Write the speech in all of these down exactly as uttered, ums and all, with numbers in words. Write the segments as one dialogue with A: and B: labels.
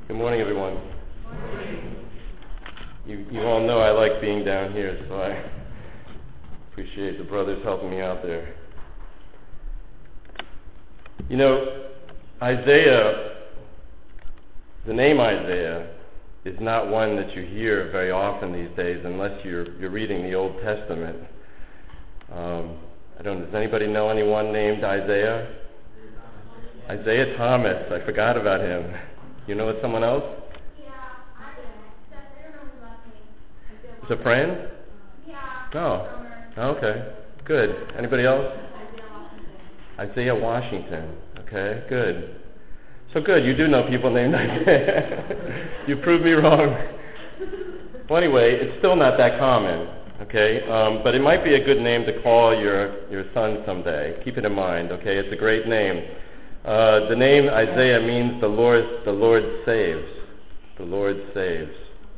A: Good morning, everyone. You, you all know I like being down here, so I appreciate the brothers helping me out there. You know, Isaiah, the name Isaiah, is not one that you hear very often these days unless you're, you're reading the Old Testament. Um, I don't, does anybody know anyone named Isaiah? Isaiah Thomas. I forgot about him. You know someone else?
B: Yeah, I don't know his last name.
A: It's a friend?
B: Yeah.
A: Oh, okay. Good. Anybody else? Isaiah Washington. Okay, good. So good, you do know people named Isaiah. You proved me wrong. Well, anyway, it's still not that common, okay? Um, but it might be a good name to call your, your son someday. Keep it in mind, okay? It's a great name. Uh, the name Isaiah means the Lord, the Lord saves. The Lord saves.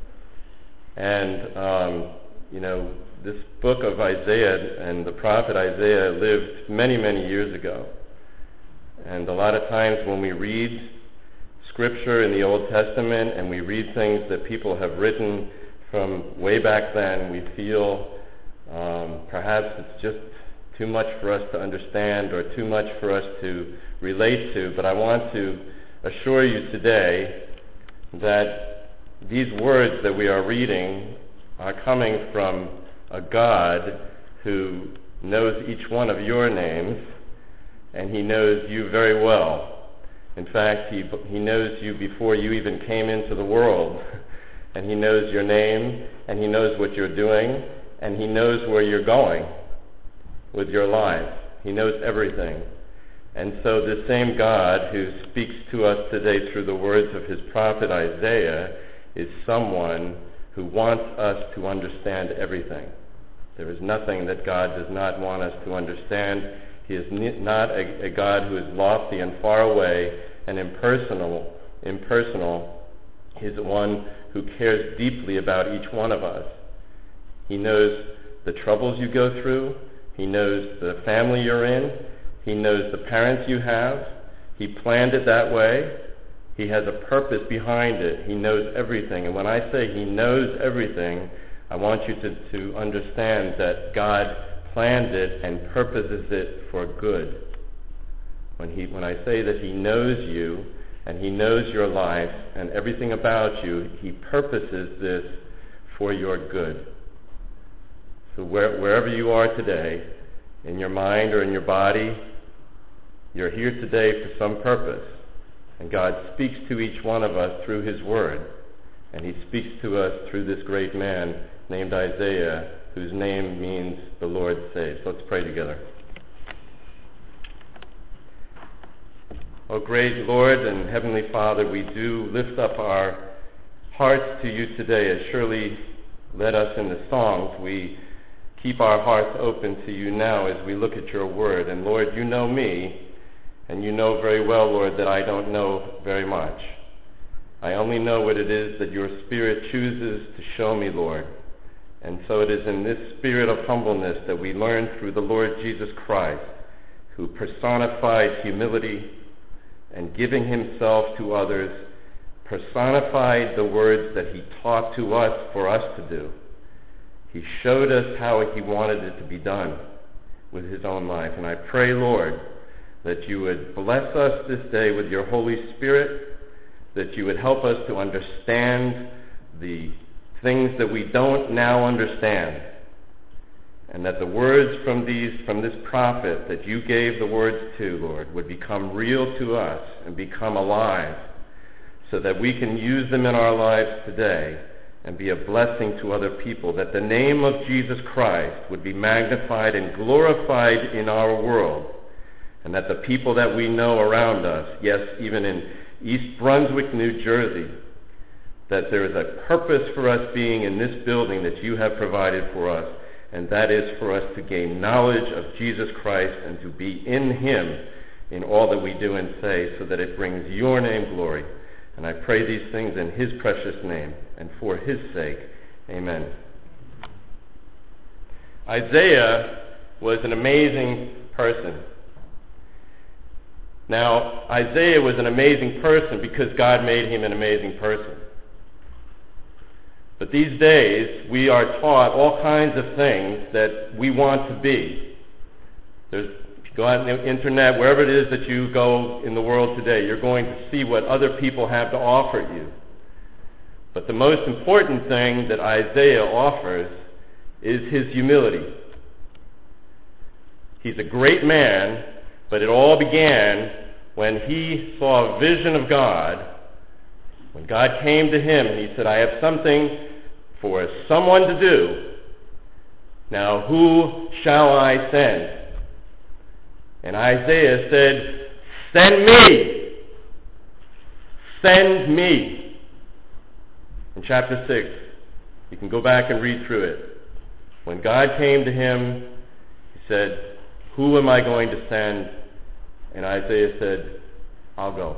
A: And, um, you know, this book of Isaiah and the prophet Isaiah lived many, many years ago. And a lot of times when we read scripture in the Old Testament and we read things that people have written from way back then, we feel um, perhaps it's just too much for us to understand or too much for us to relate to. But I want to assure you today that these words that we are reading are coming from a God who knows each one of your names, and he knows you very well. In fact, he, he knows you before you even came into the world. And he knows your name, and he knows what you're doing, and he knows where you're going with your life. He knows everything. And so the same God who speaks to us today through the words of his prophet Isaiah is someone who wants us to understand everything. There is nothing that God does not want us to understand. He is not a, a God who is lofty and far away and impersonal. Impersonal. He is one who cares deeply about each one of us. He knows the troubles you go through. He knows the family you're in. He knows the parents you have. He planned it that way. He has a purpose behind it. He knows everything. And when I say he knows everything, I want you to, to understand that God planned it and purposes it for good. When he, when I say that he knows you and he knows your life and everything about you, he purposes this for your good. So where, wherever you are today, in your mind or in your body, you're here today for some purpose. And God speaks to each one of us through his word. And he speaks to us through this great man named Isaiah, whose name means the Lord saves. Let's pray together. Oh, great Lord and Heavenly Father, we do lift up our hearts to you today, as surely led us in the songs. We keep our hearts open to you now as we look at your word. And Lord, you know me, and you know very well, Lord, that I don't know very much. I only know what it is that your Spirit chooses to show me, Lord. And so it is in this spirit of humbleness that we learn through the Lord Jesus Christ, who personified humility and giving himself to others, personified the words that he taught to us for us to do. He showed us how he wanted it to be done with his own life. And I pray, Lord, that you would bless us this day with your Holy Spirit, that you would help us to understand the things that we don't now understand, and that the words from these, from this prophet that you gave the words to, Lord, would become real to us and become alive, so that we can use them in our lives today and be a blessing to other people, that the name of Jesus Christ would be magnified and glorified in our world, and that the people that we know around us, yes, even in East Brunswick, New Jersey, that there is a purpose for us being in this building that you have provided for us, and that is for us to gain knowledge of Jesus Christ and to be in him in all that we do and say, so that it brings your name glory. And I pray these things in his precious name and for his sake. Amen. Isaiah was an amazing person. Now, Isaiah was an amazing person because God made him an amazing person. But these days, we are taught all kinds of things that we want to be. There's, if you go out on the internet, wherever it is that you go in the world today, you're going to see what other people have to offer you. But the most important thing that Isaiah offers is his humility. He's a great man, but it all began when he saw a vision of God, when God came to him and he said, I have something for someone to do. Now who shall I send? And Isaiah said, send me! Send me! In chapter six, you can go back and read through it. When God came to him, he said, who am I going to send? And Isaiah said, I'll go.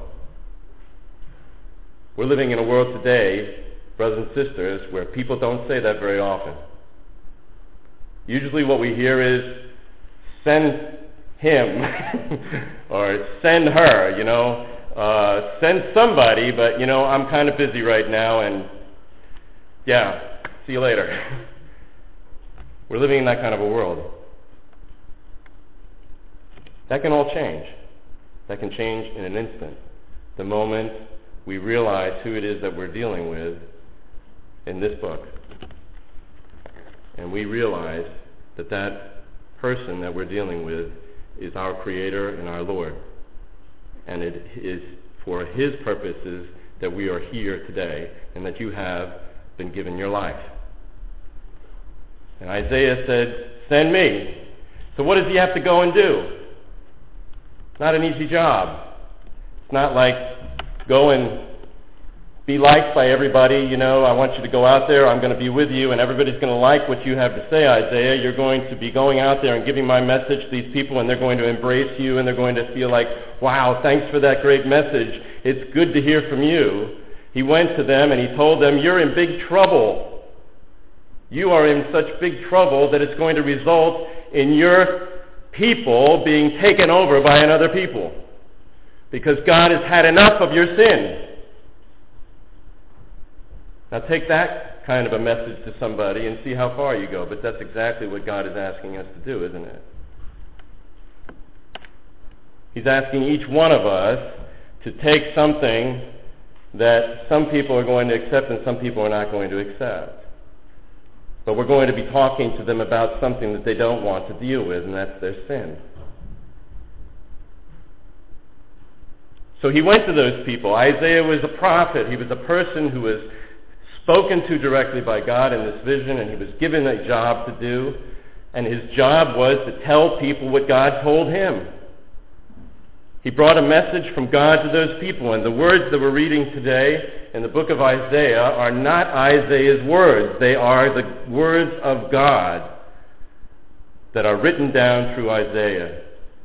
A: We're living in a world today, brothers and sisters, where people don't say that very often. Usually what we hear is, send him, or send her, you know, uh, send somebody, but, you know, I'm kind of busy right now, and yeah, see you later. We're living in that kind of a world. That can all change. That can change in an instant. The moment we realize who it is that we're dealing with in this book. And we realize that that person that we're dealing with is our Creator and our Lord. And it is for His purposes that we are here today and that you have been given your life. And Isaiah said, send me. So what does he have to go and do? It's not an easy job. It's not like go and be liked by everybody. You know, I want you to go out there, I'm going to be with you, and everybody's going to like what you have to say, Isaiah. You're going to be going out there and giving my message to these people, and they're going to embrace you, and they're going to feel like, wow, thanks for that great message. It's good to hear from you. He went to them and he told them, you're in big trouble. You are in such big trouble that it's going to result in your people being taken over by another people. Because God has had enough of your sin. Now take that kind of a message to somebody and see how far you go. But that's exactly what God is asking us to do, isn't it? He's asking each one of us to take something that some people are going to accept and some people are not going to accept. But we're going to be talking to them about something that they don't want to deal with, and that's their sin. So he went to those people. Isaiah was a prophet. He was a person who was spoken to directly by God in this vision, and he was given a job to do. And his job was to tell people what God told him. He brought a message from God to those people, and the words that we're reading today in the book of Isaiah are not Isaiah's words. They are the words of God that are written down through Isaiah.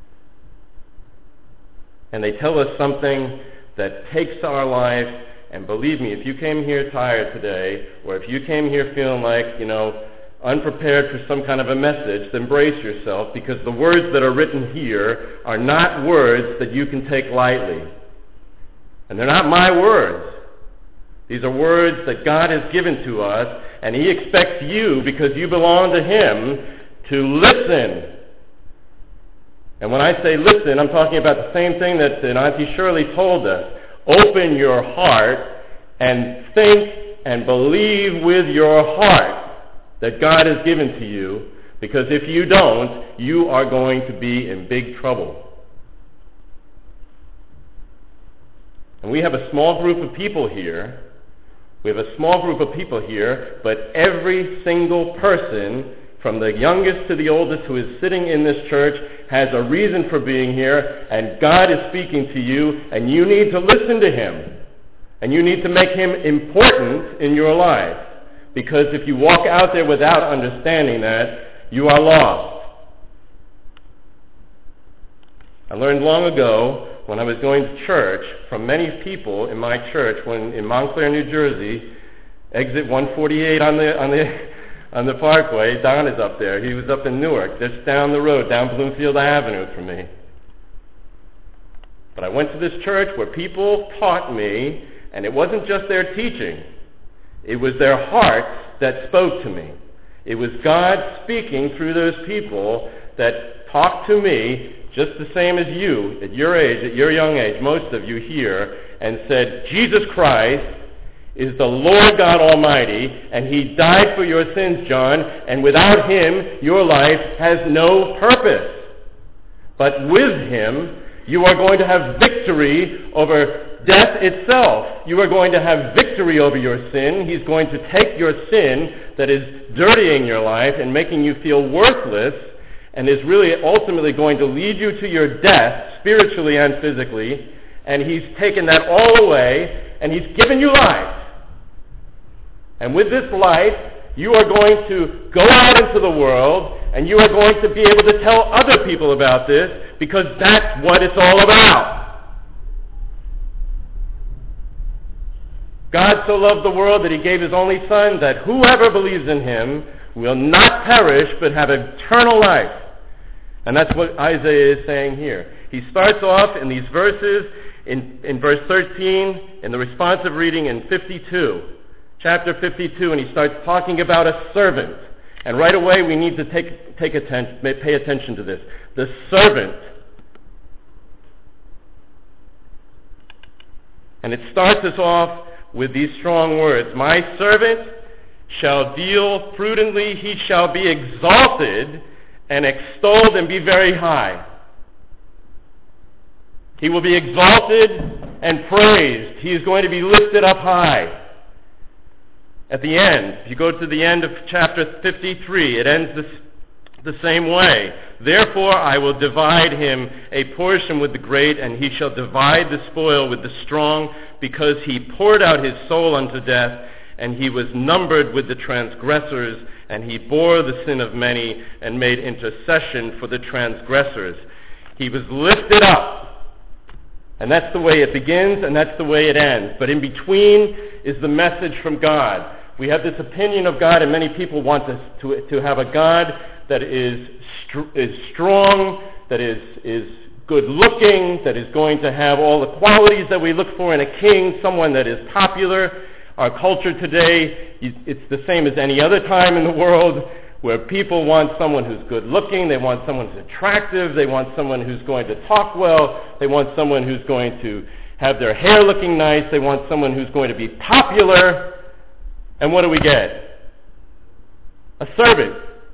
A: And they tell us something that takes our life, and believe me, if you came here tired today, or if you came here feeling like, you know, unprepared for some kind of a message, then brace yourself, because the words that are written here are not words that you can take lightly. And they're not my words. These are words that God has given to us, and He expects you, because you belong to Him, to listen. And when I say listen, I'm talking about the same thing that Auntie Shirley told us. Open your heart and think and believe with your heart that God has given to you, because if you don't, you are going to be in big trouble. And we have a small group of people here. We have a small group of people here, but every single person, from the youngest to the oldest who is sitting in this church, has a reason for being here, and God is speaking to you, and you need to listen to Him. And you need to make Him important in your life. Because if you walk out there without understanding that, you are lost. I learned long ago when I was going to church from many people in my church when in Montclair, New Jersey, exit one forty-eight on the on the on the Parkway. Don is up there. He was up in Newark, just down the road, down Bloomfield Avenue from me. But I went to this church where people taught me, and it wasn't just their teaching. It was their hearts that spoke to me. It was God speaking through those people that talked to me just the same as you, at your age, at your young age, most of you here, and said, Jesus Christ is the Lord God Almighty, and he died for your sins, John, and without him, your life has no purpose. But with him, you are going to have victory over death itself. You are going to have victory over your sin. He's going to take your sin that is dirtying your life and making you feel worthless, and is really ultimately going to lead you to your death, spiritually and physically, and he's taken that all away, and he's given you life. And with this life, you are going to go out into the world, and you are going to be able to tell other people about this, because that's what it's all about. God so loved the world that he gave his only Son, that whoever believes in him will not perish, but have eternal life. And that's what Isaiah is saying here. He starts off in these verses, in, in verse thirteen, in the responsive reading in fifty-two, chapter fifty-two, and he starts talking about a servant. And right away we need to take, take atten- pay attention to this. The servant. And it starts us off with these strong words. My servant shall deal prudently, he shall be exalted and extolled and be very high. He will be exalted and praised. He is going to be lifted up high. At the end, if you go to the end of chapter fifty-three, it ends this, the same way. Therefore I will divide him a portion with the great, and he shall divide the spoil with the strong, because he poured out his soul unto death, and he was numbered with the transgressors, and he bore the sin of many, and made intercession for the transgressors. He was lifted up, and that's the way it begins, and that's the way it ends. But in between is the message from God. We have this opinion of God, and many people want us to, to have a God that is str- is strong, that is is good-looking, that is going to have all the qualities that we look for in a king, someone that is popular. Our culture today, it's the same as any other time in the world, where people want someone who's good-looking, they want someone who's attractive, they want someone who's going to talk well, they want someone who's going to have their hair looking nice, they want someone who's going to be popular. And what do we get? A servant.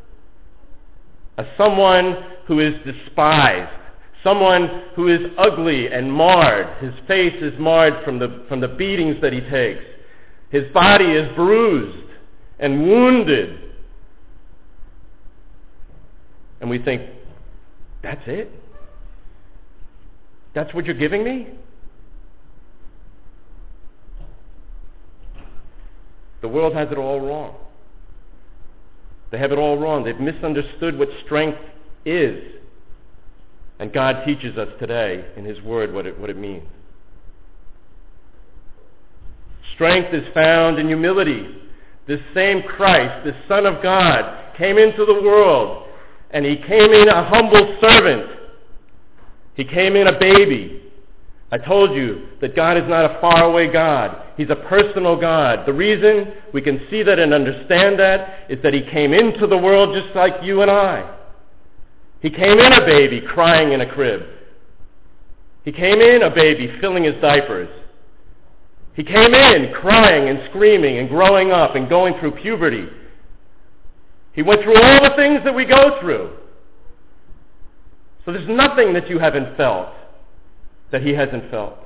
A: A someone who is despised. Someone who is ugly and marred. His face is marred from the, from the beatings that he takes. His body is bruised and wounded. And we think, that's it? That's what you're giving me? The world has it all wrong. They have it all wrong. They've misunderstood what strength is. And God teaches us today in his word what it, what it means. Strength is found in humility. This same Christ, this Son of God, came into the world, and he came in a humble servant. He came in a baby. I told you that God is not a faraway God. He's a personal God. The reason we can see that and understand that is that he came into the world just like you and I. He came in a baby crying in a crib. He came in a baby filling his diapers. He came in crying and screaming and growing up and going through puberty. He went through all the things that we go through. So there's nothing that you haven't felt that he hasn't felt.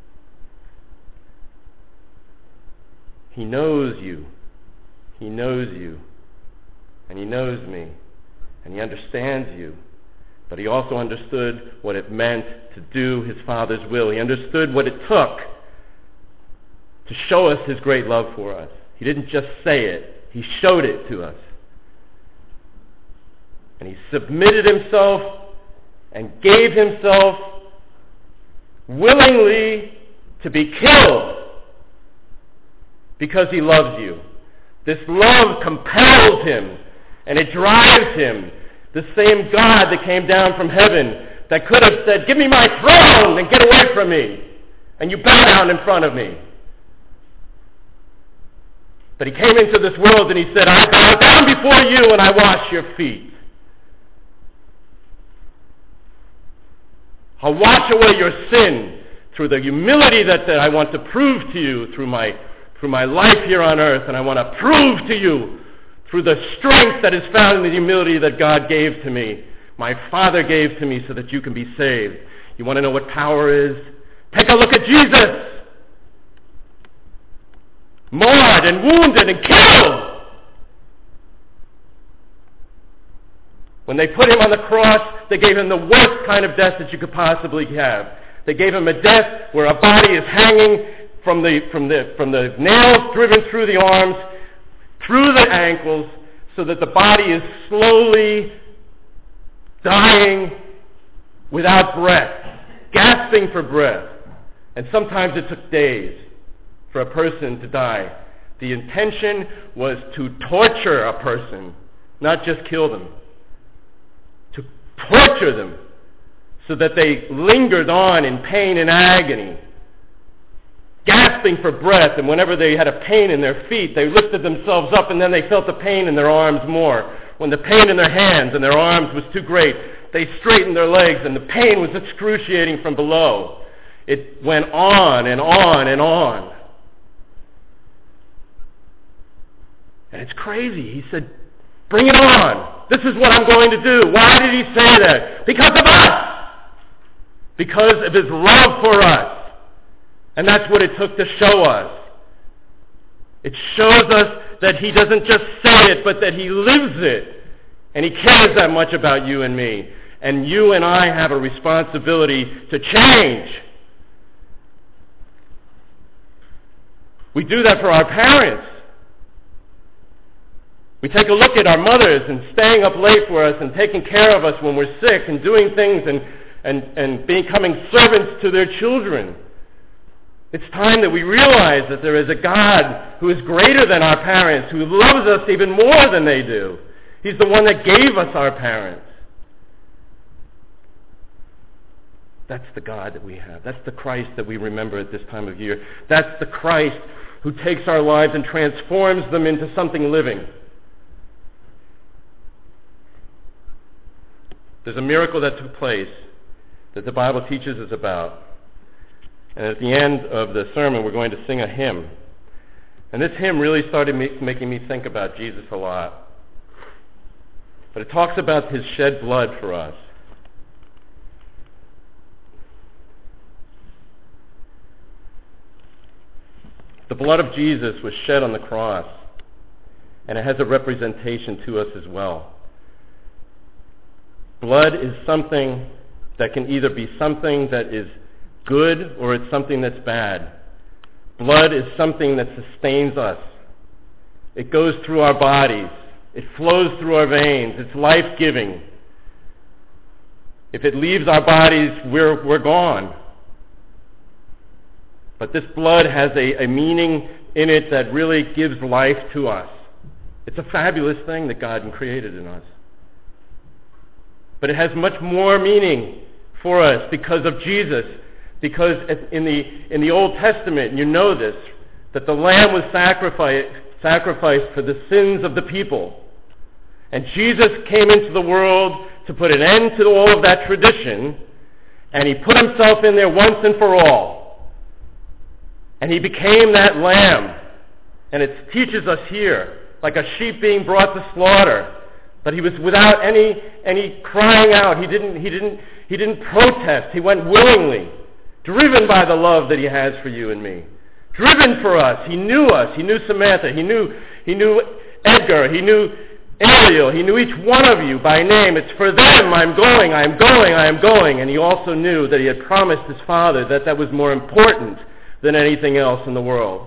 A: He knows you. He knows you. And he knows me. And he understands you. But he also understood what it meant to do his Father's will. He understood what it took to show us his great love for us. He didn't just say it. He showed it to us. And he submitted himself and gave himself willingly to be killed because he loves you. This love compels him, and it drives him. The same God that came down from heaven, that could have said, give me my throne and get away from me, and you bow down in front of me. But he came into this world and he said, I bow down before you and I wash your feet. I'll wash away your sin through the humility that, that I want to prove to you through my, through my life here on earth, and I want to prove to you through the strength that is found in the humility that God gave to me, my Father gave to me, so that you can be saved. You want to know what power is? Take a look at Jesus. Marred and wounded and killed. When they put him on the cross, they gave him the worst kind of death that you could possibly have. They gave him a death where a body is hanging from the, from the, from the nails driven through the arms, through the ankles, so that the body is slowly dying without breath, gasping for breath. And sometimes it took days for a person to die. The intention was to torture a person, not just kill them. To torture them so that they lingered on in pain and agony, gasping for breath, and whenever they had a pain in their feet, they lifted themselves up and then they felt the pain in their arms more. When the pain in their hands and their arms was too great, they straightened their legs and the pain was excruciating from below. It went on and on and on. And it's crazy. He said, bring it on. This is what I'm going to do. Why did he say that? Because of us. Because of his love for us. And that's what it took to show us. It shows us that he doesn't just say it, but that he lives it. And he cares that much about you and me. And you and I have a responsibility to change. We do that for our parents. We take a look at our mothers and staying up late for us and taking care of us when we're sick and doing things and, and, and becoming servants to their children. It's time that we realize that there is a God who is greater than our parents, who loves us even more than they do. He's the one that gave us our parents. That's the God that we have. That's the Christ that we remember at this time of year. That's the Christ who takes our lives and transforms them into something living. There's a miracle that took place that the Bible teaches us about. And at the end of the sermon, we're going to sing a hymn. And this hymn really started make, making me think about Jesus a lot. But it talks about his shed blood for us. The blood of Jesus was shed on the cross, and it has a representation to us as well. Blood is something that can either be something that is good or it's something that's bad. Blood is something that sustains us. It goes through our bodies. It flows through our veins. It's life-giving. If it leaves our bodies, we're, we're gone. But this blood has a, a meaning in it that really gives life to us. It's a fabulous thing that God created in us. But it has much more meaning for us because of Jesus. Because in the, in the Old Testament, you know this, that the Lamb was sacrificed, sacrificed for the sins of the people. And Jesus came into the world to put an end to all of that tradition, and he put himself in there once and for all. And he became that lamb. And it teaches us here, like a sheep being brought to slaughter. But he was without any any crying out. He didn't he didn't he didn't protest. He went willingly, driven by the love that he has for you and me. Driven for us. He knew us. He knew Samantha. He knew he knew Edgar. He knew Ariel. He knew each one of you by name. It's for them I'm going, I am going, I am going. And he also knew that he had promised his Father that that was more important than anything else in the world.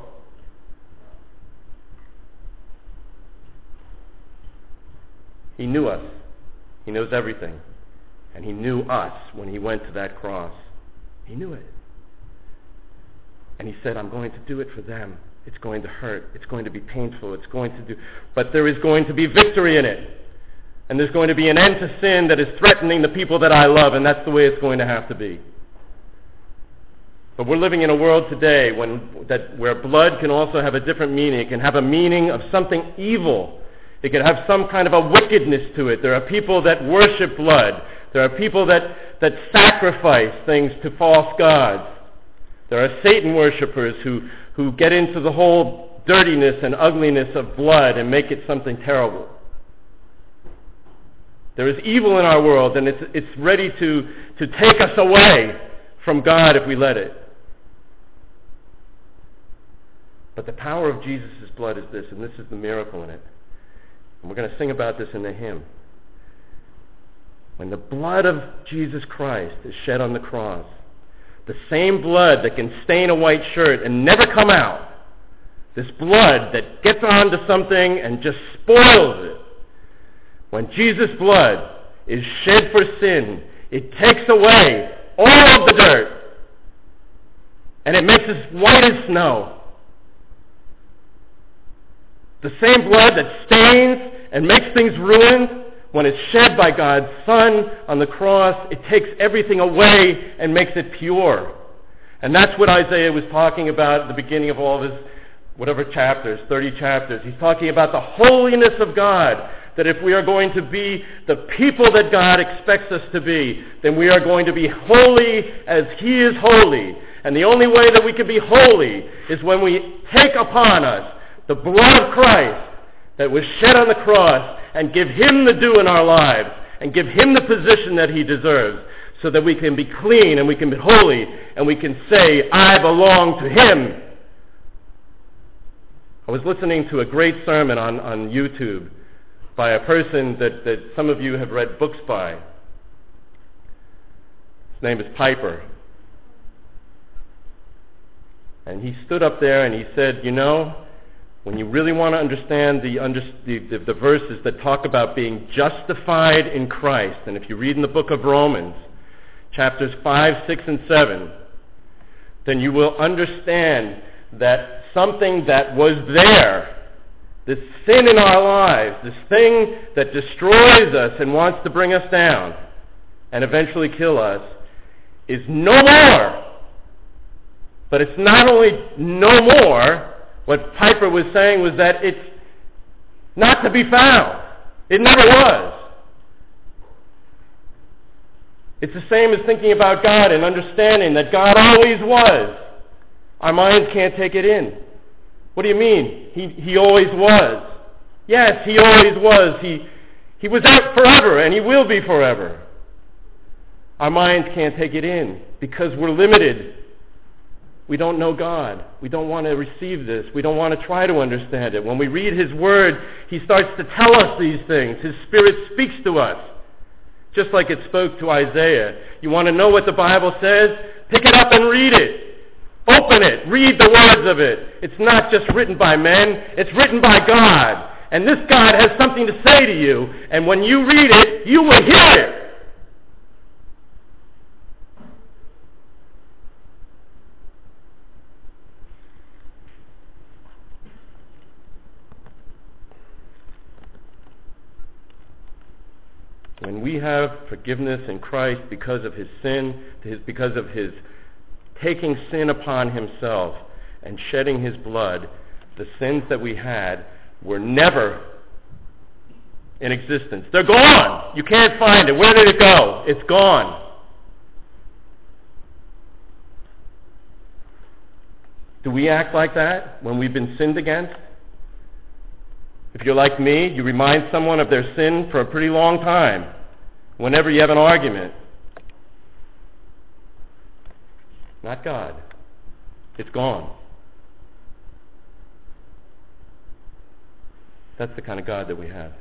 A: He knew us. He knows everything. And he knew us when he went to that cross. He knew it. And he said, I'm going to do it for them. It's going to hurt. It's going to be painful. It's going to do... But there is going to be victory in it. And there's going to be an end to sin that is threatening the people that I love, and that's the way it's going to have to be. But we're living in a world today when, that, where blood can also have a different meaning. It can have a meaning of something evil. It can have some kind of a wickedness to it. There are people that worship blood. There are people that, that sacrifice things to false gods. There are Satan worshipers who, who get into the whole dirtiness and ugliness of blood and make it something terrible. There is evil in our world, and it's, it's ready to, to take us away from God if we let it. But the power of Jesus' blood is this, and this is the miracle in it. And we're going to sing about this in the hymn. When the blood of Jesus Christ is shed on the cross, the same blood that can stain a white shirt and never come out, this blood that gets onto something and just spoils it, when Jesus' blood is shed for sin, it takes away all of the dirt, and it makes us white as snow. The same blood that stains and makes things ruined, when it's shed by God's Son on the cross, it takes everything away and makes it pure. And that's what Isaiah was talking about at the beginning of all of his, whatever chapters, thirty chapters. He's talking about the holiness of God, that if we are going to be the people that God expects us to be, then we are going to be holy as He is holy. And the only way that we can be holy is when we take upon us the blood of Christ that was shed on the cross and give Him the due in our lives and give Him the position that He deserves, so that we can be clean and we can be holy and we can say, I belong to Him. I was listening to a great sermon on, on YouTube by a person that, that some of you have read books by. His name is Piper. And he stood up there and he said, you know, when you really want to understand the, under, the, the, the verses that talk about being justified in Christ, and if you read in the book of Romans, chapters five, six, and seven, then you will understand that something that was there, this sin in our lives, this thing that destroys us and wants to bring us down and eventually kill us, is no more. But it's not only no more. What Piper was saying was that it's not to be found. It never was. It's the same as thinking about God and understanding that God always was. Our minds can't take it in. What do you mean? He, he always was. Yes, He always was. He, he was out forever, and He will be forever. Our minds can't take it in because we're limited. We don't know God. We don't want to receive this. We don't want to try to understand it. When we read His Word, He starts to tell us these things. His Spirit speaks to us, just like it spoke to Isaiah. You want to know what the Bible says? Pick it up and read it. Open it. Read the words of it. It's not just written by men. It's written by God. And this God has something to say to you. And when you read it, you will hear it. When we have forgiveness in Christ because of His sin, his, because of His taking sin upon Himself and shedding His blood, the sins that we had were never in existence. They're gone. You can't find it. Where did it go? It's gone. Do we act like that when we've been sinned against? If you're like me, you remind someone of their sin for a pretty long time whenever you have an argument. Not God. It's gone. That's the kind of God that we have.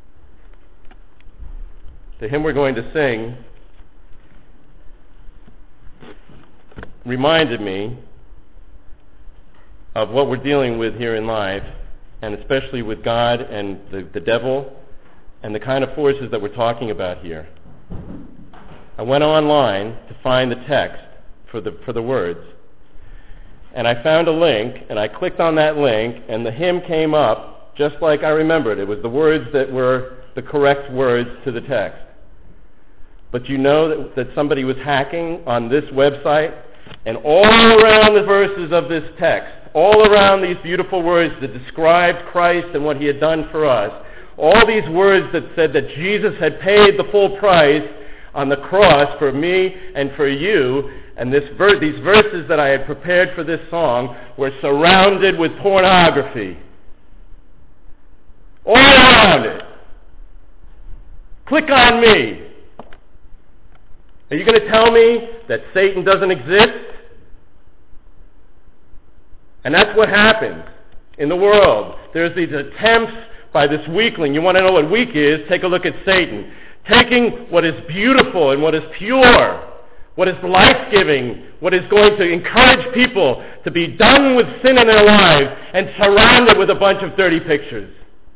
A: The hymn we're going to sing reminded me of what we're dealing with here in life, and especially with God and the, the devil and the kind of forces that we're talking about here. I went online to find the text for the for the words, and I found a link, and I clicked on that link, and the hymn came up just like I remembered. It was the words that were the correct words to the text. But you know that, that somebody was hacking on this website, and all around the verses of this text, all around these beautiful words that described Christ and what he had done for us, all these words that said that Jesus had paid the full price on the cross for me and for you, and this ver- these verses that I had prepared for this song were surrounded with pornography. All around it. Click on me. Are you going to tell me that Satan doesn't exist? And that's what happens in the world. There's these attempts by this weakling. You want to know what weak is? Take a look at Satan. Taking what is beautiful and what is pure, what is life-giving, what is going to encourage people to be done with sin in their lives, and surround it with a bunch of dirty pictures.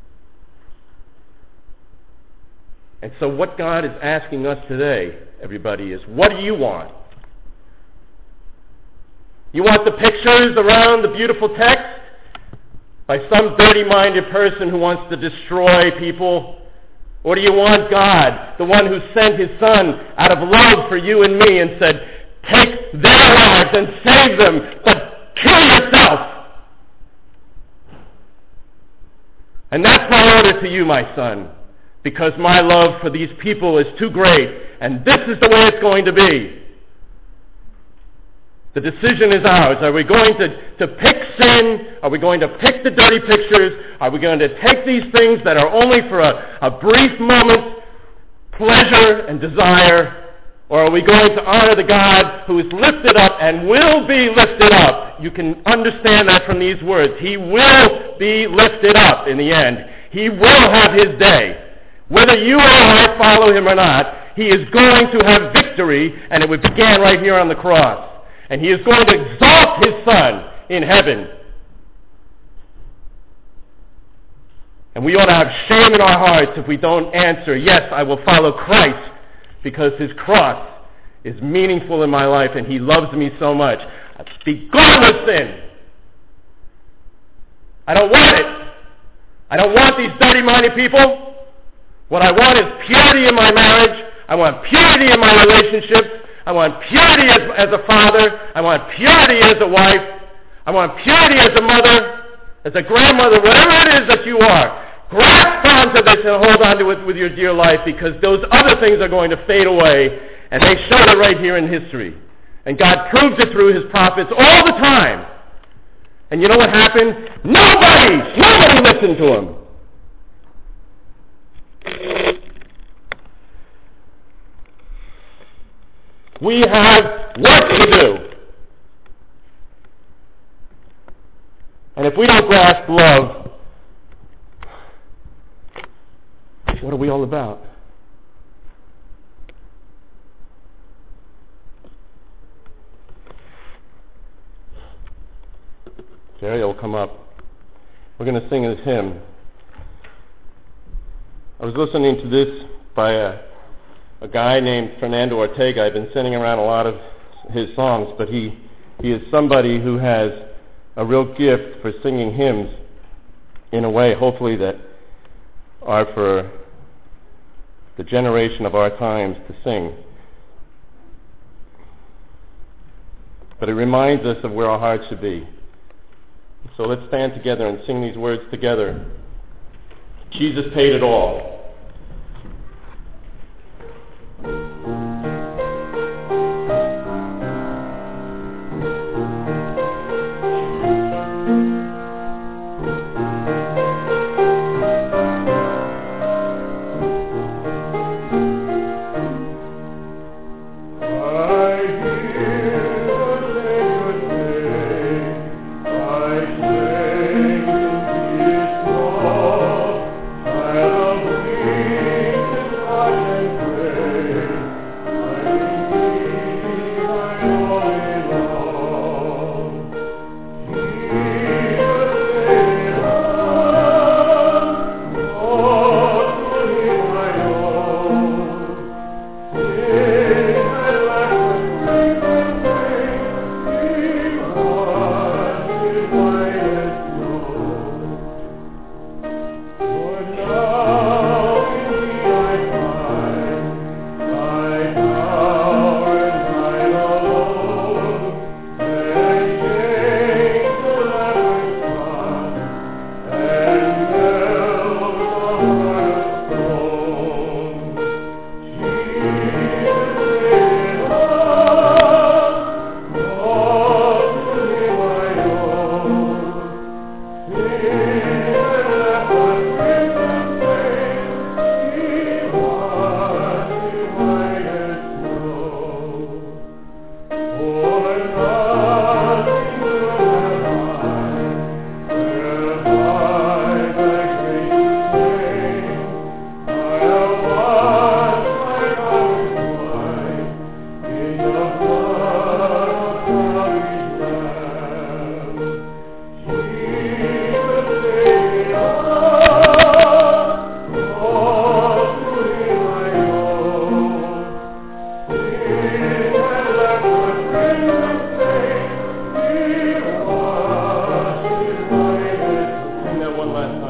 A: And so what God is asking us today, everybody, is what do you want? You want the pictures around the beautiful text by some dirty-minded person who wants to destroy people? Or do you want God, the one who sent his Son out of love for you and me and said, take their lives and save them, but kill yourself? And that's my order to you, my son, because my love for these people is too great, and this is the way it's going to be. The decision is ours. Are we going to, to pick sin? Are we going to pick the dirty pictures? Are we going to take these things that are only for a, a brief moment, pleasure and desire? Or are we going to honor the God who is lifted up and will be lifted up? You can understand that from these words. He will be lifted up in the end. He will have his day. Whether you or I follow him or not, he is going to have victory, and it began right here on the cross. And he is going to exalt his Son in heaven. And we ought to have shame in our hearts if we don't answer, yes, I will follow Christ, because his cross is meaningful in my life and he loves me so much. Be gone with sin. I don't want it. I don't want these dirty-minded people. What I want is purity in my marriage. I want purity in my relationships. I want purity as, as a father. I want purity as a wife. I want purity as a mother, as a grandmother, whatever it is that you are. Grasp onto this and hold on to it with your dear life, because those other things are going to fade away, and they showed it right here in history. And God proves it through his prophets all the time. And you know what happened? Nobody, nobody listened to him. We have work to do. And if we don't grasp love, what are we all about? Jerry will come up. We're going to sing this hymn. I was listening to this by a a guy named Fernando Ortega. I've been sending around a lot of his songs, but he, he is somebody who has a real gift for singing hymns in a way, hopefully, that are for the generation of our times to sing. But it reminds us of where our hearts should be. So let's stand together and sing these words together. Jesus paid it all.
C: I sing his law, I love
A: one last time.